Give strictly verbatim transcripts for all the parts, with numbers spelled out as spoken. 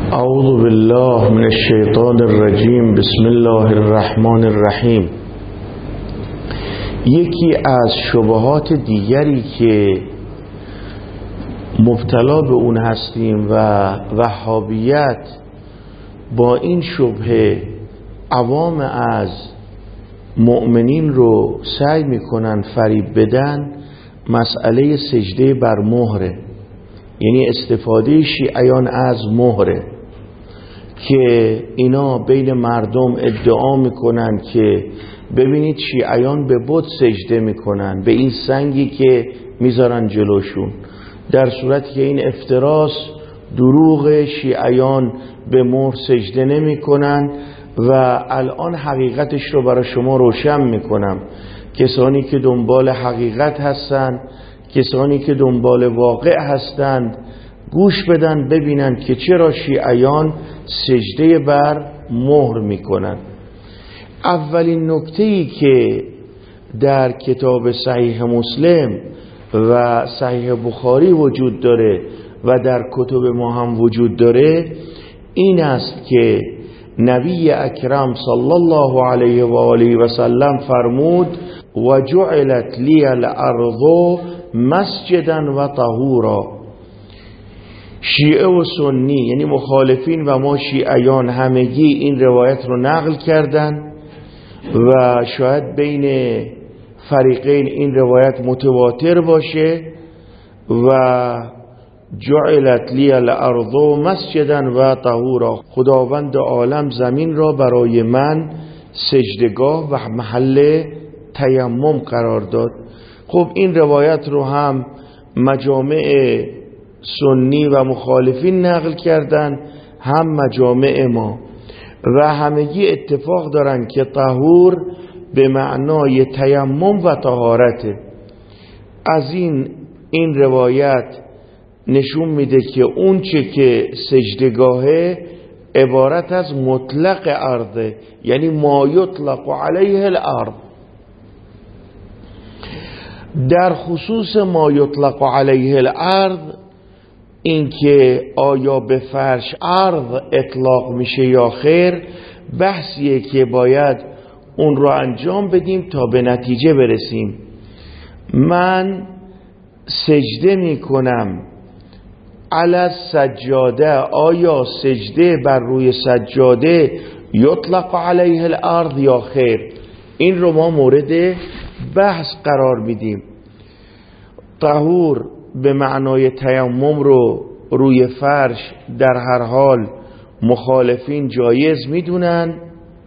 اعوذ بالله من الشیطان الرجیم. بسم الله الرحمن الرحیم. یکی از شبهات دیگری که مبتلا به اون هستیم و وهابیت با این شبهه عوام از مؤمنین رو سعی میکنن فریب بدن، مسئله سجده بر مهره، یعنی استفاده شیعیان از مهره که اینا بین مردم ادعا میکنن که ببینید شیعیان به بت سجده میکنن، به این سنگی که میذارن جلوشون، در صورتی که این افتراس دروغ. شیعیان به مهر سجده نمیکنن و الان حقیقتش رو برای شما روشن میکنم. کسانی که دنبال حقیقت هستند، کسانی که دنبال واقع هستند، گوش بدن ببینن که چرا شیعیان سجده بر مهر میکنن. اولین نکته‌ای که در کتاب صحیح مسلم و صحیح بخاری وجود داره و در کتب ما هم وجود داره این است که نبی اکرم صلی الله علیه و آله و سلم فرمود و جعلت لی الارض مسجدا و طهورا. شیعه و سنی یعنی مخالفین و ما شیعیان همگی این روایت رو نقل کردن و شاید بین فریقین این روایت متواتر باشه. و جعلت لی الارض مسجدا و طهورا، خداوند عالم زمین را برای من سجدگاه و محل تیمم قرار داد. خب این روایت رو هم مجامع سنی و مخالفین نقل کردن، هم مجامع ما، و همگی اتفاق دارن که طهور به معنای تیمم و طهارته. از این این روایت نشون میده که اون چه که سجدگاهه عبارت از مطلق ارضه، یعنی ما یطلق علیه الارض. در خصوص ما یطلق علیه الارض، این که آیا به فرش ارض اطلاق میشه یا خیر، بحثیه که باید اون رو انجام بدیم تا به نتیجه برسیم. من سجده میکنم علی سجاده، آیا سجده بر روی سجاده یطلق علیه الارض یا خیر؟ این رو ما مورد بحث قرار میدیم. طهور به معنای تیمم رو روی فرش در هر حال مخالفین جایز میدونن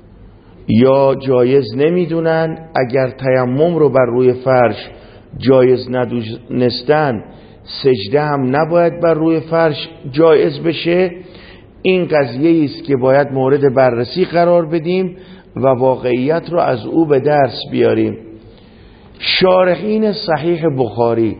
یا جایز نمیدونن؟ اگر تیمم رو بر روی فرش جایز ندونستن، سجده هم نباید بر روی فرش جایز بشه. این قضیه است که باید مورد بررسی قرار بدیم و واقعیت رو از او به درس بیاریم. شارحین صحیح بخاری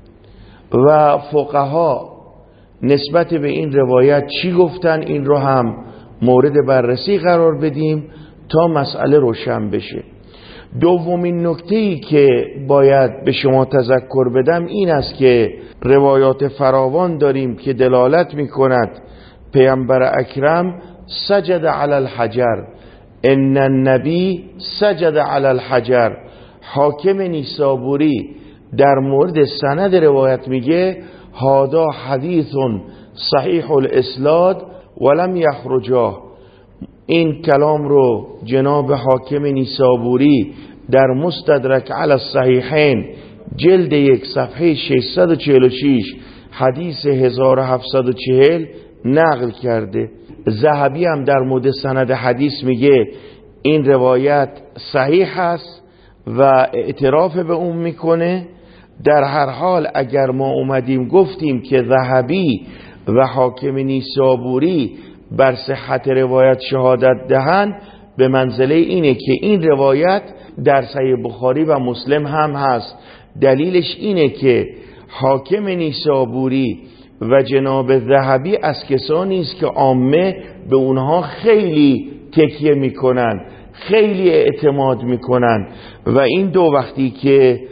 و فقها نسبت به این روایت چی گفتن، این رو هم مورد بررسی قرار بدیم تا مسئله روشن بشه. دومین نکته‌ای که باید به شما تذکر بدم این است که روایات فراوان داریم که دلالت می‌کند پیامبر اکرم سجد علی الحجر، ان النبی سجد علی الحجر. حاکم نیسابوری در مورد سند روایت میگه هادا حدیث صحیح الاسناد ولم یخرجاه. این کلام رو جناب حاکم نیسابوری در مستدرک علی الصحیحین جلد یک صفحه ششصد و چهل و شش حدیث هزار و هفتصد و چهل نقل کرده. ذهبی هم در مورد سند حدیث میگه این روایت صحیح است و اعتراف به اون میکنه. در هر حال اگر ما اومدیم گفتیم که ذهبی و حاکم نیسابوری بر صحت روایت شهادت دهند، به منزله اینه که این روایت در صحیح بخاری و مسلم هم هست. دلیلش اینه که حاکم نیسابوری و جناب ذهبی از کسانی است که عامه به اونها خیلی تکیه میکنن، خیلی اعتماد میکنن، و این دو وقتی که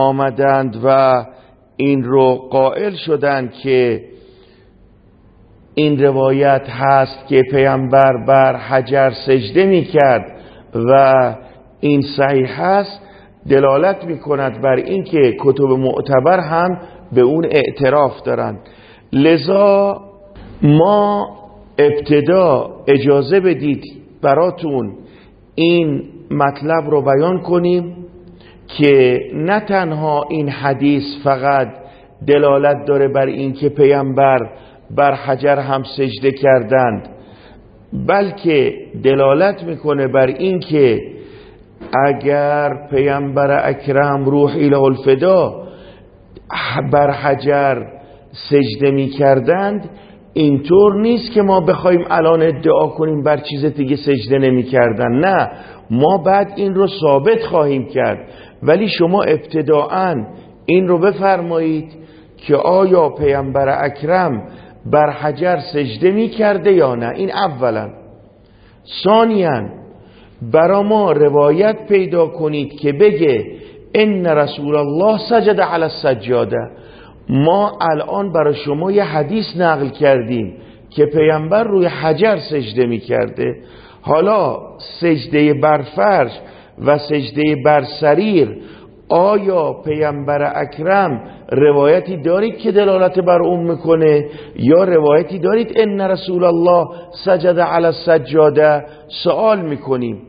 آمدند و این رو قائل شدند که این روایت هست که پیامبر بر حجر سجده می کرد و این صحیح هست، دلالت می کند بر این که کتب معتبر هم به اون اعتراف دارند. لذا ما ابتدا اجازه بدید براتون این مطلب رو بیان کنیم که نه تنها این حدیث فقط دلالت داره بر این که پیامبر بر حجر هم سجده کردند، بلکه دلالت میکنه بر این که اگر پیامبر اکرم روح اله الفدا بر حجر سجده میکردند، اینطور نیست که ما بخوایم الان ادعا کنیم بر چیز دیگه سجده نمیکردن. نه، ما بعد این رو ثابت خواهیم کرد، ولی شما ابتداءً این رو بفرمایید که آیا پیامبر اکرم بر حجر سجده می کرده یا نه. این اولا. ثانیاً برا ما روایت پیدا کنید که بگه ان رسول الله سجد علی السجاده. ما الان برای شما یه حدیث نقل کردیم که پیامبر روی حجر سجده می کرده. حالا سجده بر فرش و سجده بر سریر، آیا پیامبر اکرم روایتی دارید که دلالت بر اون میکنه، یا روایتی دارید ان رسول الله سجد علی السجاده؟ سوال میکنیم.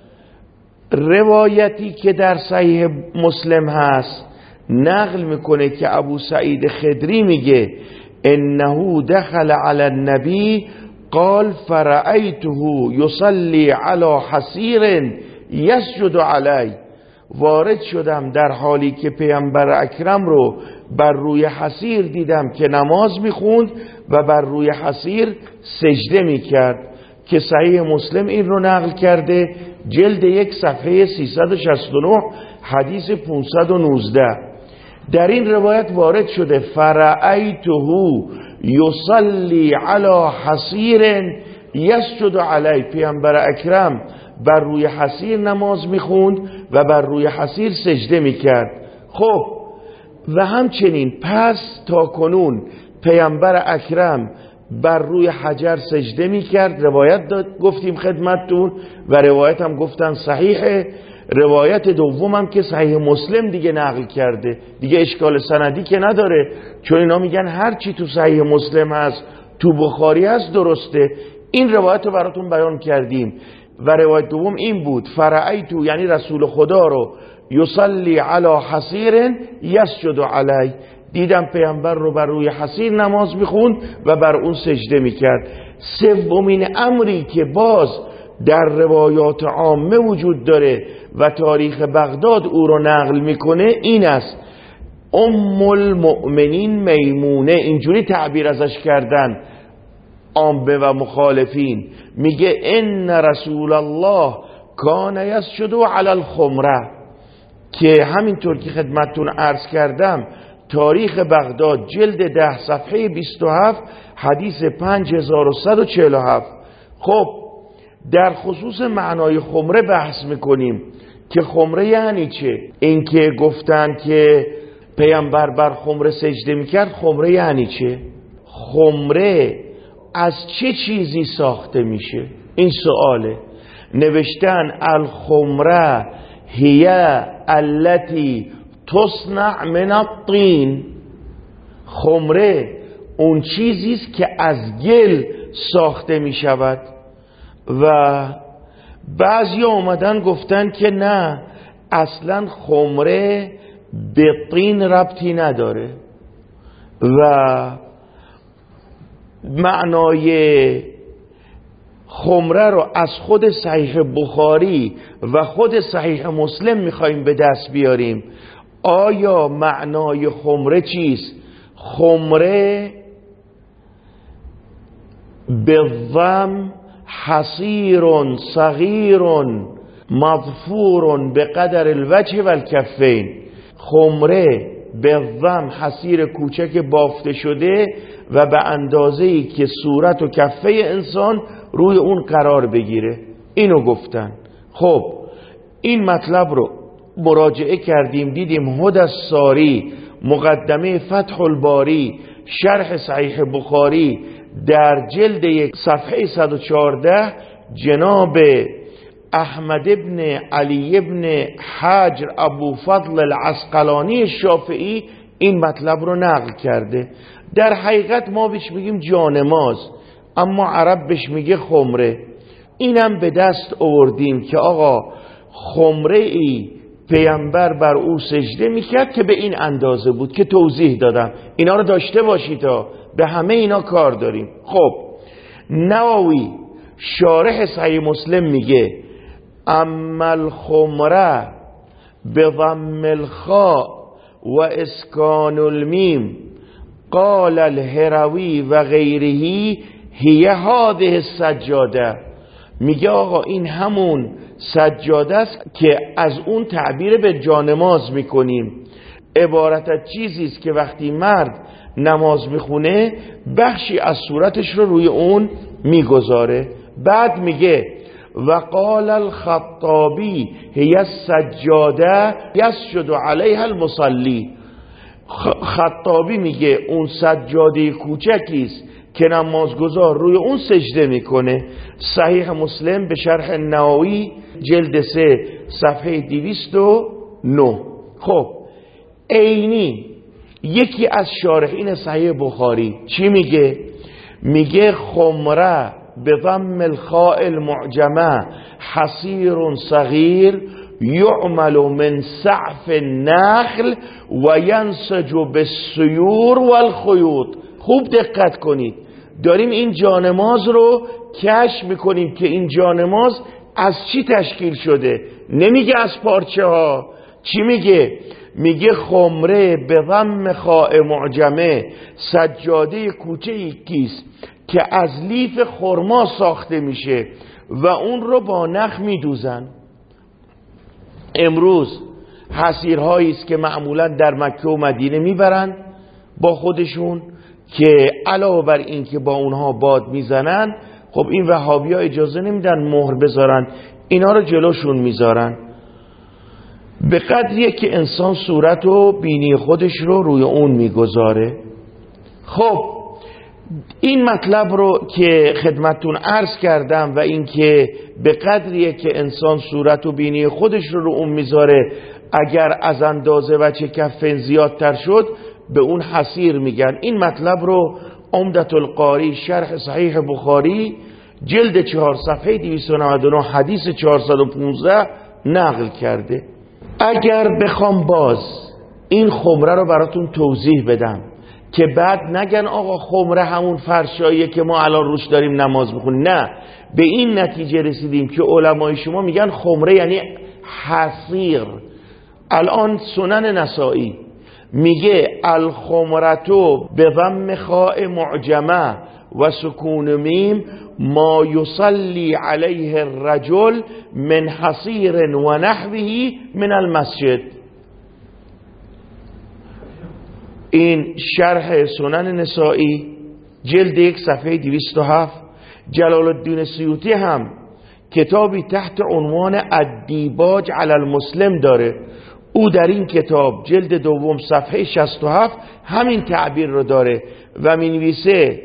روایتی که در صحیح مسلم هست نقل میکنه که ابو سعید خدری میگه انه دخل علی النبی قال فرأیته یصلی علی حصیر یسجد علی. وارد شدم در حالی که پیامبر اکرم رو بر روی حصیر دیدم که نماز میخوند و بر روی حصیر سجده میکرد، که صحیح مسلم این رو نقل کرده، جلد یک صفحه سیصد و شصت و نه حدیث پانصد و نوزده. در این روایت وارد شده فرأیته یصلی علی حصیر یسجد علی. پیامبر اکرم بر روی حصیر نماز میخوند و بر روی حصیر سجده میکرد. خب و همچنین پس تا کنون پیامبر اکرم بر روی حجر سجده میکرد. روایت داد گفتیم خدمتتون و روایت هم گفتن صحیحه. روایت دوم هم که صحیح مسلم دیگه نقل کرده، دیگه اشکال سندی که نداره، چون اینا میگن هر چی تو صحیح مسلم هست تو بخاری هست درسته. این روایت رو براتون بیان کردیم و روایت دوم این بود فرأیتو، یعنی رسول خدا رو یصلی علی حصیر یسجد علی، دیدم پیامبر رو بر روی حصیر نماز میخوند و بر اون سجده میکرد. سومین امری که باز در روایات عامه وجود داره و تاریخ بغداد او رو نقل میکنه این است: ام المؤمنین میمونه، اینجوری تعبیر ازش کردن عامه و مخالفین، میگه ان رسول الله کان یسجد علی الخمره، که همینطور که خدمتتون عرض کردم تاریخ بغداد جلد ده صفحه بیست و هفت حدیث پنج هزار و صد و چهل و هفت. خب در خصوص معنای خمره بحث میکنیم که خمره یعنی چه. این که گفتن که پیامبر بر خمره سجده میکرد، خمره یعنی چه؟ خمره از چه چیزی ساخته میشه؟ این سواله. نوشتن الخمره هی التي تصنع من الطین. خمره اون چیزی است که از گل ساخته می شود. و بعضی اومدن گفتن که نه، اصلا خمره به طین ربطی نداره و معنای خمره رو از خود صحیح بخاری و خود صحیح مسلم میخوایم به دست بیاریم. آیا معنای خمره چیست؟ خمره بالضم حصیر صغیر مضفور بقدر الوجه والکفین. خمره بالضم حصیر کوچک بافته شده و به اندازه‌ای که صورت و کفه انسان روی اون قرار بگیره. اینو گفتن. خب این مطلب رو مراجعه کردیم، دیدیم هدی الساری مقدمه فتح الباری شرح صحیح بخاری در جلد یک صفحه صد و چهارده جناب احمد ابن علی ابن حجر ابو فضل العسقلانی شافعی این مطلب رو نقل کرده. در حقیقت ما بهش میگیم جانماز، اما عرب بهش میگه خمره. اینم به دست آوردیم که آقا خمره ای پیامبر بر او سجده میکرد که به این اندازه بود که توضیح دادم. اینا رو داشته باشید تا به همه اینا کار داریم. خب نووی شارح صحیح مسلم میگه اما الخمره بضم الخاء و اسکان المیم قال الهروی و غیره هی هذه السجاده. میگه آقا این همون سجاده است که از اون تعبیر به جانماز میکنیم. عبارت از چیزی است که وقتی مرد نماز میخونه بخشی از صورتش رو روی اون میگذاره. بعد میگه و قال الخطابی هی السجاده یسجد علیها المصلی. خطابی میگه اون سجاده کوچکی است که نمازگزار روی اون سجده میکنه. صحیح مسلم به شرح نووی جلد سه صفحه دویست و نه. خب عینی یکی از شارحین صحیح بخاری چی میگه؟ میگه خمره به ضم الخاء المعجمه حصیر صغیر یعمل من سعف النخل و ینسج بالسیور والخیوط. خوب دقت کنید، داریم این جانماز رو کشف میکنیم که این جانماز از چی تشکیل شده. نمیگه از پارچه ها. چی میگه؟ میگه خمره به ضم خاء معجمه سجاده کوچه کیست که از لیف خرما ساخته میشه و اون رو با نخ میدوزن. امروز حصیرهایی است که معمولا در مکه و مدینه میبرن با خودشون که علاوه بر این که با اونها باد میزنن، خب این وهابی ها اجازه نمیدن مهر بذارن، اینا رو جلوشون میذارن. به قدریه که انسان صورت و بینی خودش رو روی اون میگذاره. خب این مطلب رو که خدمتون عرض کردم و این که به قدریه که انسان صورت و بینی خودش رو رو اون میذاره، اگر از اندازه و چه کفن زیادتر شد به اون حصیر میگن. این مطلب رو عمدة القاری شرح صحیح بخاری جلد چهار صفحه دویست و نود و نه حدیث چهارصد و پانزده نقل کرده. اگر بخوام باز این خمره رو براتون توضیح بدم که بعد نگن آقا خمره همون فرشاییه که ما الان روش داریم نماز میخونیم، نه، به این نتیجه رسیدیم که علمای شما میگن خمره یعنی حصیر. الان سنن نسائی میگه الخمرتو به ضم خاء معجمه و سکون میم ما یصلی علیه الرجل من حصیر و نحوه من المسجد. این شرح سنن نسائی جلد یک صفحه دویست و هفت. جلال الدین سیوطی هم کتابی تحت عنوان الدیباج علی المسلم داره. او در این کتاب جلد دوم صفحه شصت و هفت همین تعبیر رو داره و می نویسه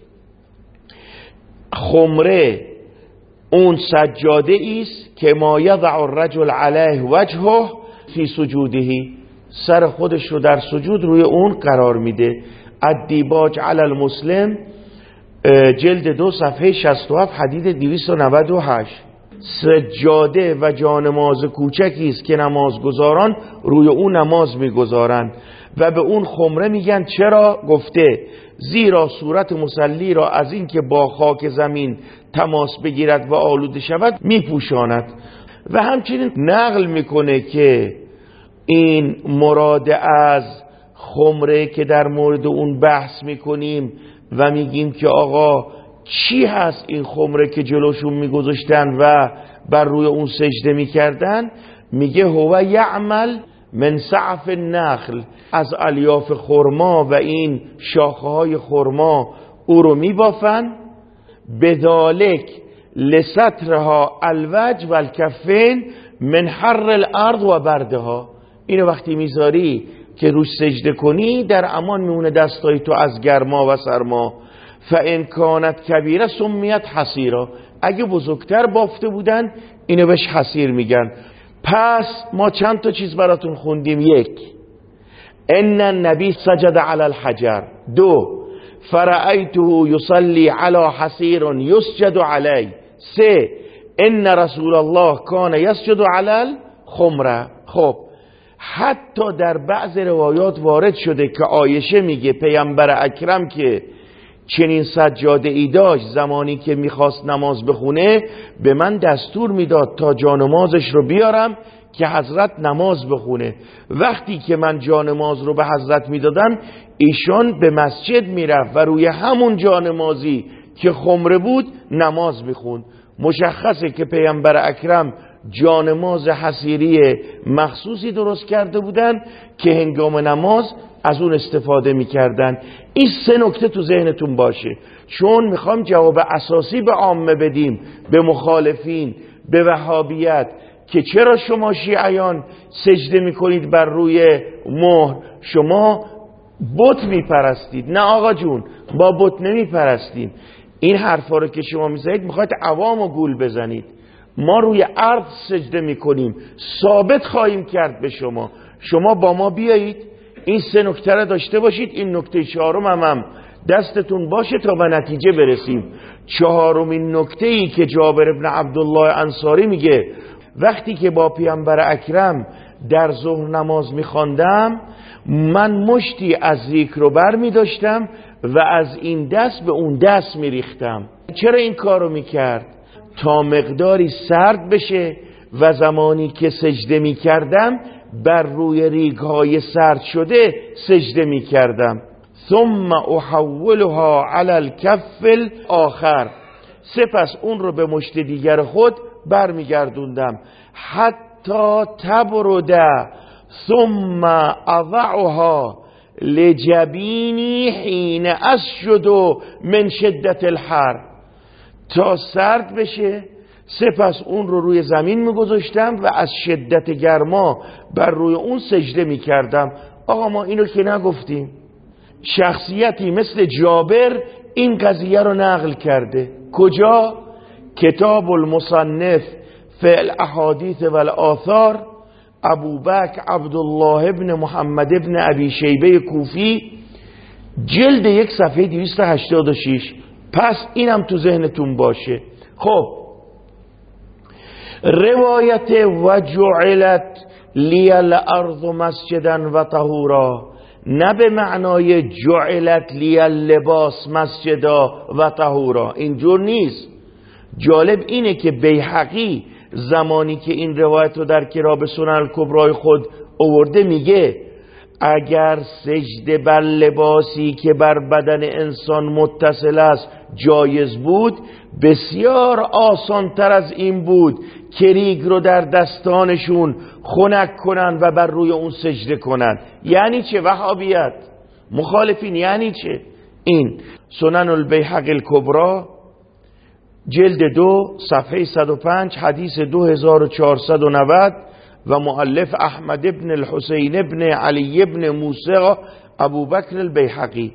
خمره اون سجاده است که ما یضع الرجل علیه وجهه فی سجودهی، سر خودش رو در سجود روی اون قرار میده. الدیباج علی المسلم جلد دو صفحه شصت و هفت حدیث دویست و نود و هشت. سجاده و جانماز کوچکی است که نمازگزاران روی اون نماز میگذارند و به اون خمره میگن. چرا؟ گفته زیرا صورت مصلی را از این که با خاک زمین تماس بگیرد و آلوده شود میپوشاند. و همچنین نقل میکنه که این مراد از خمره که در مورد اون بحث میکنیم و میگیم که آقا چی هست این خمره که جلوشون میگذاشتن و بر روی اون سجده میکردن، میگه هو یعمل من سعف النخل، از الیاف خرما و این شاخه های خرما او رو میبافن. بذالک لسترها الوجه و الکفین من حر الارض و بردها. اینو وقتی میذاری که روش سجده کنی در امان میمونه دستای تو از گرما و سرما. فان کانت کبیره سمیت حصیرا، اگه بزرگتر بافته بودن اینو بهش حصیر میگن. پس ما چند تا چیز براتون خوندیم. یک، ان النبی سجد علی الحجر. دو، فرأیته یصلی علی حصیر یسجد علی. سه، ان رسول الله کان یسجد علی الخمره. خب حتی در بعض روایات وارد شده که عایشه میگه پیامبر اکرم که چنین سجاده ای داشت، زمانی که میخواست نماز بخونه به من دستور میداد تا جانمازش رو بیارم که حضرت نماز بخونه. وقتی که من جانماز رو به حضرت میدادم ایشان به مسجد میرفت و روی همون جانمازی که خمره بود نماز میخوند. مشخصه که پیامبر اکرم جانماز حصیری مخصوصی درست کرده بودن که هنگام نماز از اون استفاده میکردن. این سه نکته تو ذهنتون باشه، چون میخوام جواب اساسی به عامه بدیم، به مخالفین، به وهابیت، که چرا شما شیعیان سجده میکنید بر روی مهر؟ شما بت میپرستید. نه آقا جون، با بت نمیپرستیم. این حرفا رو که شما میزنید میخواید عوامو گول بزنید. ما روی ارض سجده میکنیم، ثابت خواهیم کرد به شما. شما با ما بیایید این سه نکته رو داشته باشید. این نکته چهارم هم, هم دستتون باشه تا به نتیجه برسیم. چهارمین نکته ای که جابر ابن عبدالله انصاری میگه وقتی که با پیامبر اکرم در ظهر نماز میخواندم من مشتی از ذکر رو بر میداشتم و از این دست به اون دست میریختم. چرا این کارو میکرد؟ تا مقداری سرد بشه و زمانی که سجده میکردم بر روی ریگهای سرد شده سجده میکردم. ثم احولها علی الکف الاخر، سپس اون رو به مشت دیگر خود برمیگردوندم. حتی تبرده ثم اضعها لجبینی حین اسجد من شدت الحر، تا سرد بشه سپس اون رو روی زمین میگذاشتم و از شدت گرما بر روی اون سجده میکردم. آقا ما اینو که نگفتیم؟ شخصیتی مثل جابر این قضیه رو نقل کرده. کجا؟ کتاب المصنف فی الاحادیث و الاثار، ابوبکر عبدالله ابن محمد ابن ابی شیبه کوفی، جلد یک صفحه دویست و هشتاد و شش. پس اینم تو ذهنتون باشه. خب روایت و جعلت لی الارض مسجدا و طهورا، نه به معنای جعلت لی اللباس مسجدا و طهورا، اینجور نیست. جالب اینه که بیهقی زمانی که این روایت رو در کتاب سنن الکبرای خود آورده میگه اگر سجده بر لباسی که بر بدن انسان متصل است جایز بود، بسیار آسان تر از این بود که ریگ رو در دستانشون خنک کنن و بر روی اون سجده کنن. یعنی چه وهابیت؟ مخالفین یعنی چه؟ این سنن البیهقی الکبرا جلد دو صفحه صد و پنج حدیث دو هزار و چهارصد و نود و مؤلف احمد ابن الحسین ابن علی ابن موسی ابوبکر البیهقی.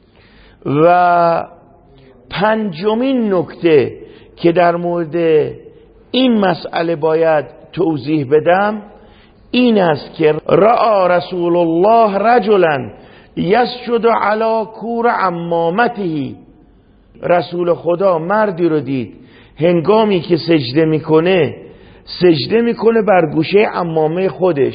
و پنجمین نکته که در مورد این مسئله باید توضیح بدم این است که رأى رسول الله رجلا یسجد علی کور عمامته، رسول خدا مردی رو دید هنگامی که سجده میکنه سجده میکنه بر گوشه عمامه خودش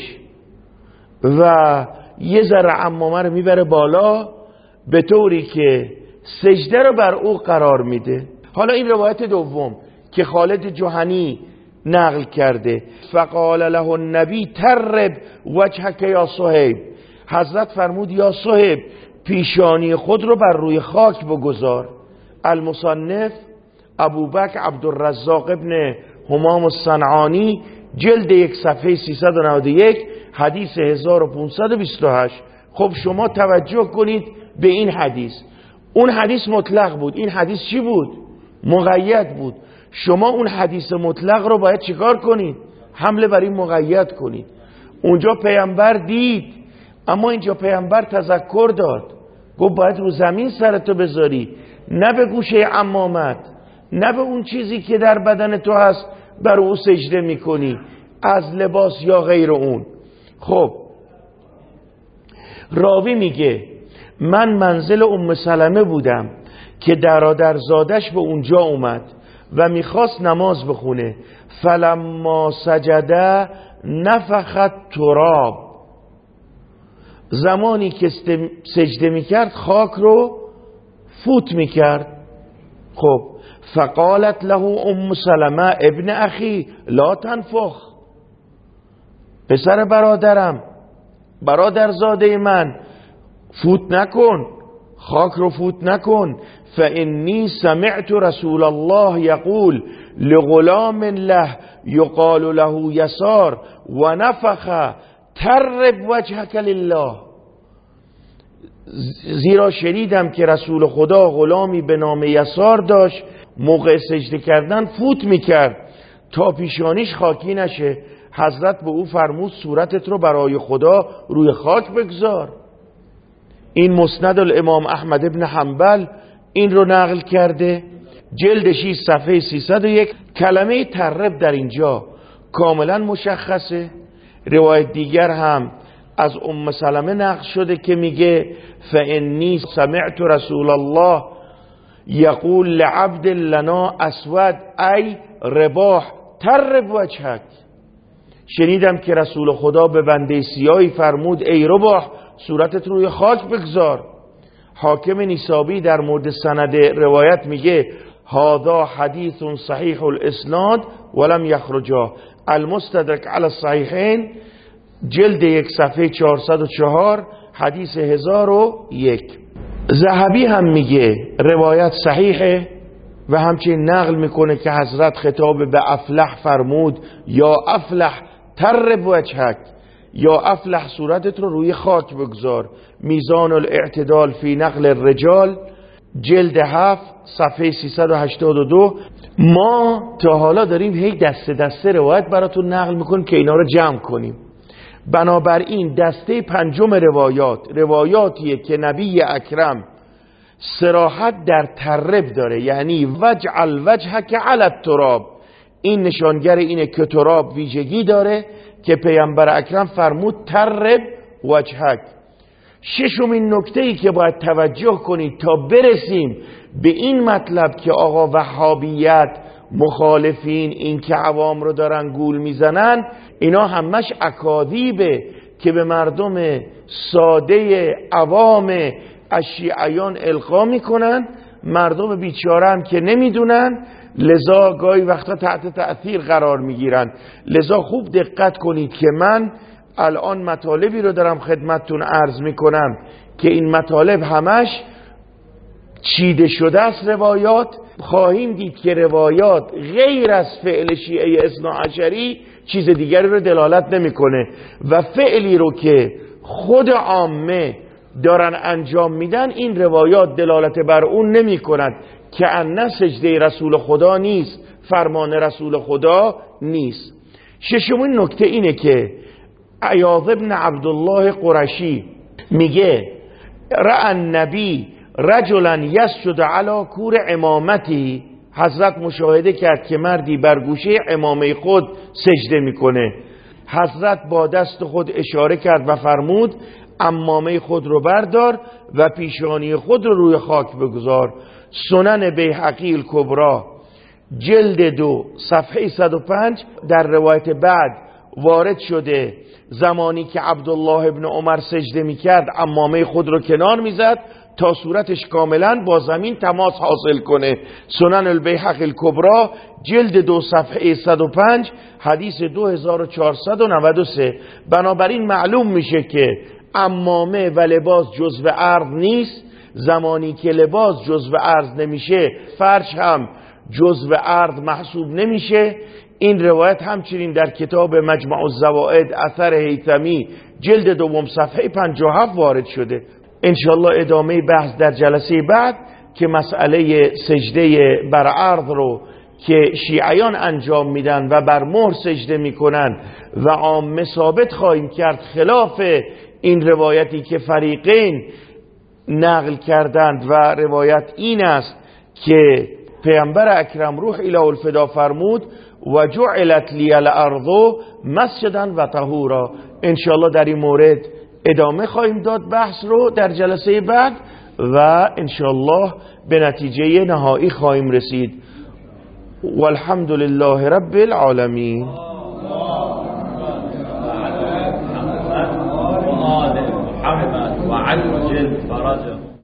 و یه ذره عمامه رو میبره بالا به طوری که سجده رو بر او قرار میده. حالا این روایت دوم که خالد جهنی نقل کرده، فقال له النبی ترب وجهک یا صهیب، حضرت فرمود یا صهیب پیشانی خود رو بر روی خاک بگذار. المصنف ابوبکر عبدالرزاق ابن همام الصنعانی جلد یک صفحه سیصد و نود و یک حدیث هزار و پانصد و بیست و هشت. خب شما توجه کنید به این حدیث. اون حدیث مطلق بود، این حدیث چی بود؟ مقید بود. شما اون حدیث مطلق رو باید چیکار کنید؟ حمله بر این مقید کنید. اونجا پیامبر دید اما اینجا پیامبر تذکر داد، گفت باید رو زمین سرتو بذاری. نه به گوشه عمامت، نه به اون چیزی که در بدن تو هست بر او سجده میکنی از لباس یا غیر اون. خب راوی میگه من منزل ام سلمه بودم که درادرزادش به اونجا اومد و میخواست نماز بخونه، فلما سجده نفخت تراب، زمانی که سجده میکرد خاک رو فوت میکرد. خب فقالت له ام سلمه ابن اخی لا تنفخ، پسر برادرم، برادرزاده من، فوت نکن، خاک رو فوت نکن. فإني سمعت رسول الله يقول لغلام له يقال له يسار ونفخ ترب وجهك لله، زیرا شنیدم که رسول خدا غلامی به نام یسار داشت، موقع سجده کردن فوت میکرد تا پیشانیش خاکی نشه. حضرت به او فرمود صورتت رو برای خدا روی خاک بگذار. این مسند الامام احمد ابن حنبل این رو نقل کرده، جلد شش صفحه سیصد و یک. کلمه ترب در اینجا کاملا مشخصه. روایت دیگر هم از ام سلمه نقل شده که میگه فإنی سمعت رسول الله یقول لعبد لنا اسود ای رباح ترب وجهک، شنیدم که رسول خدا به بنده سیاهی فرمود ای رباح صورتت روی خاک بگذار. حاکم نیسابی در مورد سند روایت میگه هذا حدیث صحیح الاسناد ولم یخرجا، المستدرک علی الصحیحین جلد یک صفحه چهارصد و چهار حدیث هزار و یک. ذهبی هم میگه روایت صحیحه و همچنین نقل میکنه که حضرت خطاب به افلح فرمود یا افلح ترب وجهک، یا افلح صورتت رو روی خاک بگذار. میزان الاعتدال فی نقل الرجال جلد هفت صفحه سیصد و هشتاد و دو. ما تا حالا داریم هی دسته دسته روایت براتون نقل میکنیم که اینا رو جمع کنیم. بنابراین دسته پنجم روایات روایاتیه که نبی اکرم صراحت در ترب داره، یعنی وجعل وجهک علی التراب. این نشانگر اینه که تراب ویژگی داره که پیامبر اکرم فرمود ترب وجهک. ششمین نکته ای که باید توجه کنید تا برسیم به این مطلب که آقا وهابیت مخالفین این که عوام رو دارن گول میزنن، اینا همش اکاذیبه که به مردم ساده عوام اشیعیان القا میکنن. مردم بیچاره هم که نمیدونن، لذا گاهی وقتا تحت تأثیر قرار میگیرن. لذا خوب دقت کنید که من الان مطالبی رو دارم خدمتتون عرض میکنم که این مطالب همش چیده شده است روایات. خواهیم دید که روایات غیر از فعل شیعه اثنا عشری چیز دیگری رو دلالت نمیکنه و فعلی رو که خود عامه دارن انجام میدن این روایات دلالت بر اون نمی کند که ان سجده رسول خدا نیست، فرمان رسول خدا نیست. ششمین نکته اینه که عیاض ابن عبدالله قرشی میگه رأى النبی رجلا یسجد علی کور امامتی، حضرت مشاهده کرد که مردی بر گوشه امامه خود سجده میکنه. حضرت با دست خود اشاره کرد و فرمود امامه خود رو بردار و پیشانی خود رو روی خاک بگذار. سنن بیهقی الکبری جلد دو صفحه صد و پنج در روایت بعد وارد شده زمانی که عبدالله ابن عمر سجده میکرد امامه خود رو کنار میزد تا صورتش کاملا با زمین تماس حاصل کنه. سنن البیهقی الکبری جلد دو صفحه صد و پنج حدیث دو هزار و چهارصد و نود و سه. بنابراین معلوم میشه که عمامه و لباس جزو عرض نیست. زمانی که لباس جزو عرض نمیشه فرش هم جزو عرض محسوب نمیشه. این روایت همچنین در کتاب مجمع الزوائد اثر هیثمی جلد دوم صفحه پنجاه و هفت وارد شده. انشالله ادامه بحث در جلسه بعد که مسئله سجده بر عرض رو که شیعیان انجام میدن و بر مهر سجده میکنن و عامه ثابت خواهیم کرد خلاف این روایتی که فریقین نقل کردند و روایت این است که پیامبر اکرم روح اله الفدا فرمود و جعلت لی الارض مسجدا و طهورا. انشاءالله در این مورد ادامه خواهیم داد بحث رو در جلسه بعد و انشاءالله به نتیجه نهایی خواهیم رسید. والحمد لله رب العالمین. محمد وعجل فرجه.